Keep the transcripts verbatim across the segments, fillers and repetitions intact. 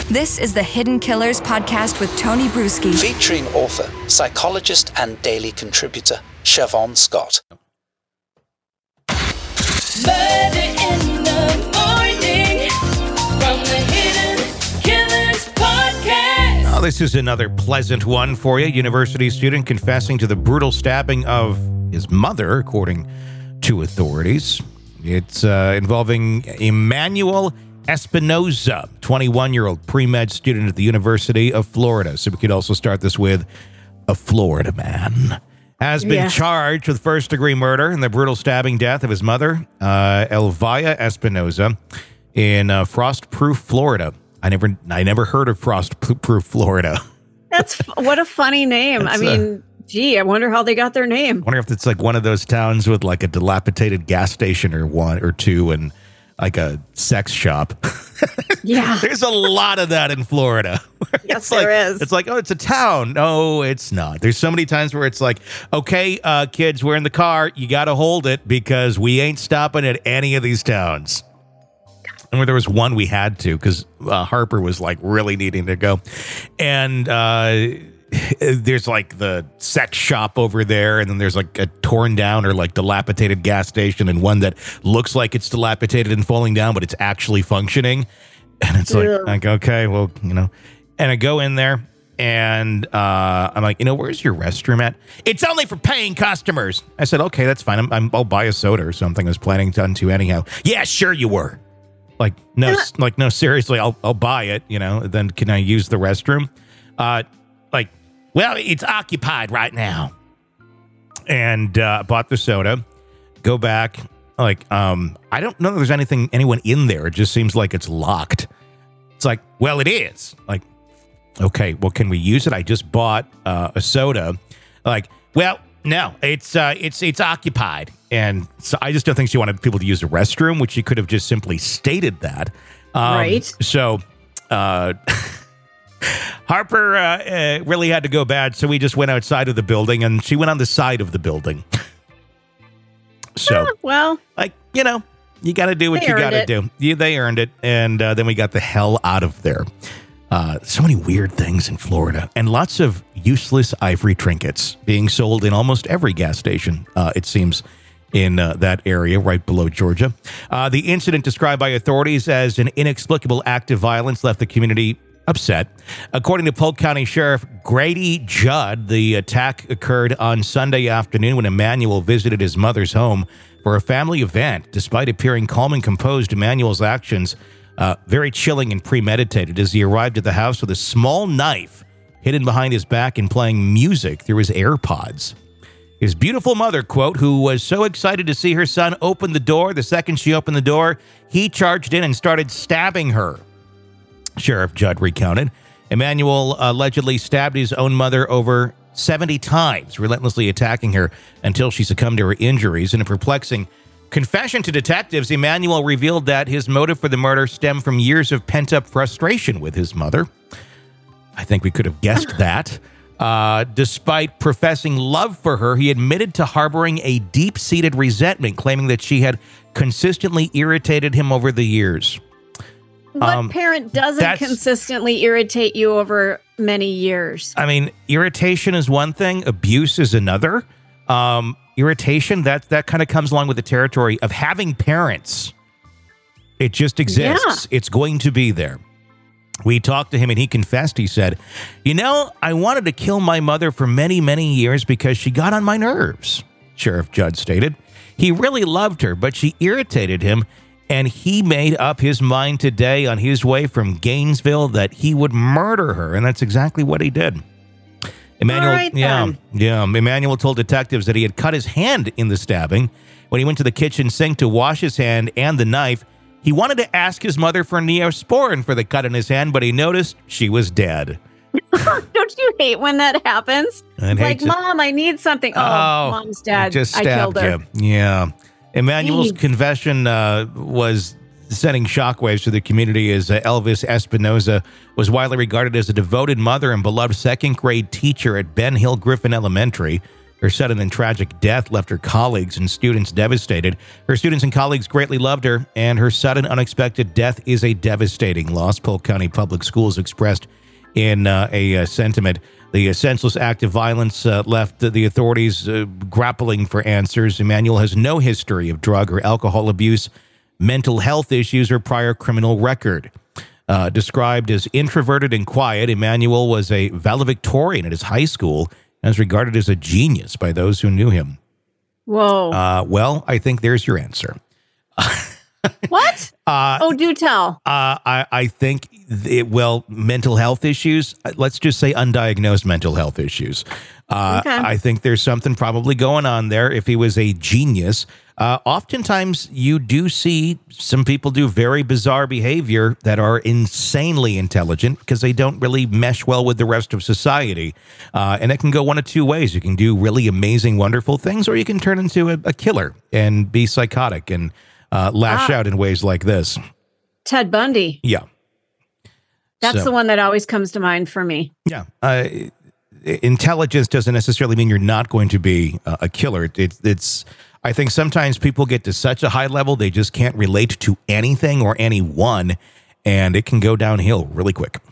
This is the Hidden Killers podcast with Tony Bruschi. Featuring author, psychologist, and daily contributor, Siobhan Scott. Murder in the morning from the Hidden Killers podcast. Now, this is another pleasant one for you. University student confessing to the brutal stabbing of his mother, according to authorities. It's uh, involving Emmanuel Espinoza, twenty-one-year-old pre-med student at the University of Florida. So we could also start this with a Florida man has been Yes. charged with first-degree murder in the brutal stabbing death of his mother, uh, Elvia Espinoza, in uh, Frostproof, Florida. I never, I never heard of Frostproof, Florida. That's f- what a funny name. I That's, mean, gee, I wonder how they got their name. I wonder if it's like one of those towns with like a dilapidated gas station or one or two and like a sex shop. Yeah. There's a lot of that in Florida. Yes, It's like, there is. It's like, oh, it's a town. No, it's not. There's so many times where it's like, okay, uh, kids, we're in the car. You got to hold it because we ain't stopping at any of these towns. And where there was one we had to because uh, Harper was like really needing to go. And uh, there's like the sex shop over there. And then there's like a torn down or like dilapidated gas station and one that looks like it's dilapidated and falling down, but it's actually functioning. And it's like, Ugh. like, okay, well, you know, and I go in there and uh, I'm like, you know, where's your restroom at? It's only for paying customers. I said, okay, that's fine. I'm, I'm, I'll buy a soda or something. I was planning to to anyhow. Yeah, sure you were. Like, no, s- like, no, seriously, I'll, I'll buy it, you know, then can I use the restroom? Uh, like, well, it's occupied right now. And uh, bought the soda, go back, like, um, I don't know if there's anything, anyone in there. It just seems like it's locked. It's like, well, it is. Like, okay, well, can we use it? I just bought uh, a soda. Like, well, no, it's uh, it's it's occupied. And so I just don't think she wanted people to use the restroom, which she could have just simply stated that. Um, Right. So uh, Harper uh, uh, really had to go bad, so we just went outside of the building, and she went on the side of the building. So, Ah, well, like, you know, you got to do what They you earned got to it. do. Yeah, they earned it. And uh, then we got the hell out of there. Uh, so many weird things in Florida and lots of useless ivory trinkets being sold in almost every gas station, uh, it seems, in uh, that area right below Georgia. Uh, the incident described by authorities as an inexplicable act of violence left the community upset. According to Polk County Sheriff Grady Judd, the attack occurred on Sunday afternoon when Emmanuel visited his mother's home for a family event. Despite appearing calm and composed, Emmanuel's actions uh, very chilling and premeditated as he arrived at the house with a small knife hidden behind his back and playing music through his AirPods. His beautiful mother, quote, who was so excited to see her son open the door, the second she opened the door, he charged in and started stabbing her. Sheriff Judd recounted. Emmanuel allegedly stabbed his own mother over seventy times, relentlessly attacking her until she succumbed to her injuries. In a perplexing confession to detectives, Emmanuel revealed that his motive for the murder stemmed from years of pent-up frustration with his mother. I think we could have guessed that. Uh, despite professing love for her, he admitted to harboring a deep-seated resentment, claiming that she had consistently irritated him over the years. what Um, parent doesn't that's- consistently irritate you over many years? I mean, irritation is one thing, abuse is another. Um, irritation, that that kind of comes along with the territory of having parents. It just exists. It's going to be there. We talked to him and he confessed. He said, you know, I wanted to kill my mother for many, many years because she got on my nerves, Sheriff Judd stated. He really loved her, but she irritated him, and he made up his mind today on his way from Gainesville that he would murder her, and that's exactly what he did. Emmanuel, All right, yeah, then. yeah. Emmanuel told detectives that he had cut his hand in the stabbing. When he went to the kitchen sink to wash his hand and the knife, he wanted to ask his mother for Neosporin for the cut in his hand, but he noticed she was dead. Don't you hate when that happens? I'd hate Like, to- Mom, I need something. Oh, Mom's dead. Just I killed stabbed her. you. Yeah. Emmanuel's Dang. confession uh, was sending shockwaves to the community as uh, Elvis Espinoza was widely regarded as a devoted mother and beloved second grade teacher at Ben Hill Griffin Elementary. Her sudden and tragic death left her colleagues and students devastated. Her students and colleagues greatly loved her, and her sudden, unexpected death is a devastating loss, Polk County Public Schools expressed in uh, a uh, sentiment. The uh, senseless act of violence uh, left the, the authorities uh, grappling for answers. Emmanuel has no history of drug or alcohol abuse, mental health issues, or prior criminal record. Uh, described as introverted and quiet, Emmanuel was a valedictorian at his high school and is regarded as a genius by those who knew him. Whoa. Uh, well, I think there's your answer. What? Uh, oh, do tell. Uh, I, I think, it, well, mental health issues, let's just say undiagnosed mental health issues. Uh, Okay. I think there's something probably going on there. If he was a genius, uh, oftentimes you do see some people do very bizarre behavior that are insanely intelligent because they don't really mesh well with the rest of society. Uh, and it can go one of two ways. You can do really amazing, wonderful things, or you can turn into a, a killer and be psychotic and uh, lash Ah. out in ways like this. Ted Bundy. Yeah. That's So- the one that always comes to mind for me. Yeah. Uh, intelligence doesn't necessarily mean you're not going to be uh, a killer. It, it, it's, I think sometimes people get to such a high level, they just can't relate to anything or anyone, and it can go downhill really quick.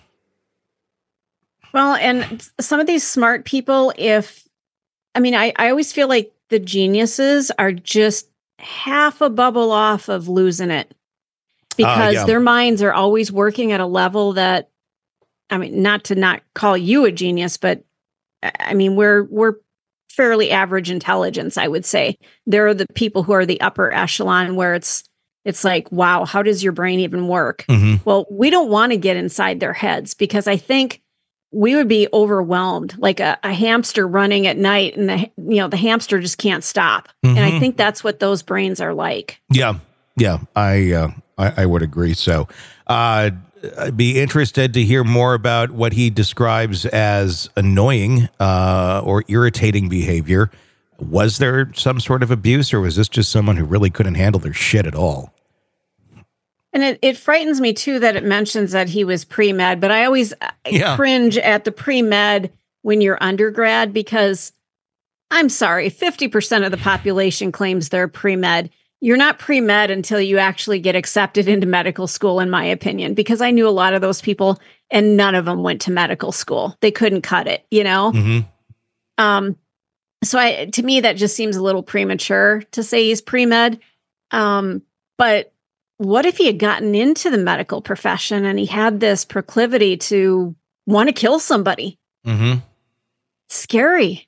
Well, and some of these smart people, if, I mean, I, I always feel like the geniuses are just half a bubble off of losing it because yeah. their minds are always working at a level that, I mean, not to not call you a genius, but I mean, we're, we're fairly average intelligence, I would say. There are the people who are the upper echelon where it's, it's like, wow, how does your brain even work? Mm-hmm. Well, we don't want to get inside their heads because I think we would be overwhelmed, like a, a hamster running at night, and the you know the hamster just can't stop. And I Mhm. think that's what those brains are like. Yeah. Yeah. I, uh, I, I would agree. So, uh, I'd be interested to hear more about what he describes as annoying uh, or irritating behavior. Was there some sort of abuse, or was this just someone who really couldn't handle their shit at all? And it, it frightens me too that it mentions that he was pre-med, but I always I Yeah. cringe at the pre-med when you're undergrad because I'm sorry, fifty percent of the population claims they're pre-med. You're not pre-med until you actually get accepted into medical school, in my opinion, because I knew a lot of those people and none of them went to medical school. They couldn't cut it, you know? Mm-hmm. Um, so I, to me, that just seems a little premature to say he's pre-med. Um, but what if he had gotten into the medical profession and he had this proclivity to want to kill somebody? Mm-hmm. Scary.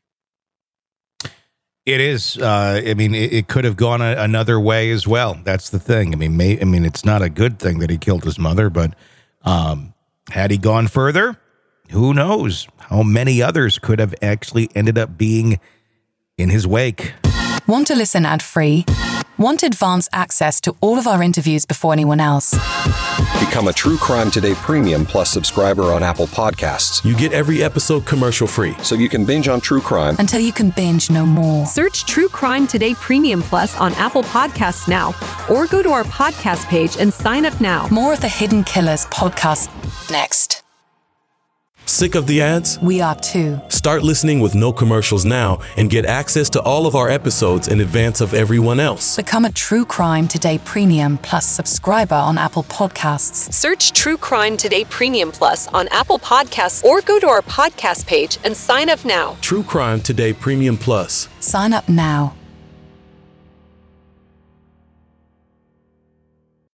It is. Uh, I mean, it, it could have gone a, another way as well. That's the thing. I mean, may, I mean, it's not a good thing that he killed his mother, but um, had he gone further, who knows how many others could have actually ended up being in his wake. Want to listen ad-free? Want advanced access to all of our interviews before anyone else? Become a True Crime Today Premium Plus subscriber on Apple Podcasts, You get every episode commercial free. so you can binge on true crime Until you can binge no more. Search True Crime Today Premium Plus on Apple Podcasts now, or go to our podcast page and sign up now. More of the Hidden Killers podcast next. Sick of the ads? We are too. Start listening with no commercials now and get access to all of our episodes in advance of everyone else. Become a True Crime Today Premium Plus subscriber on Apple Podcasts. Search True Crime Today Premium Plus on Apple Podcasts, or go to our podcast page and sign up now. True Crime Today Premium Plus. Sign up now.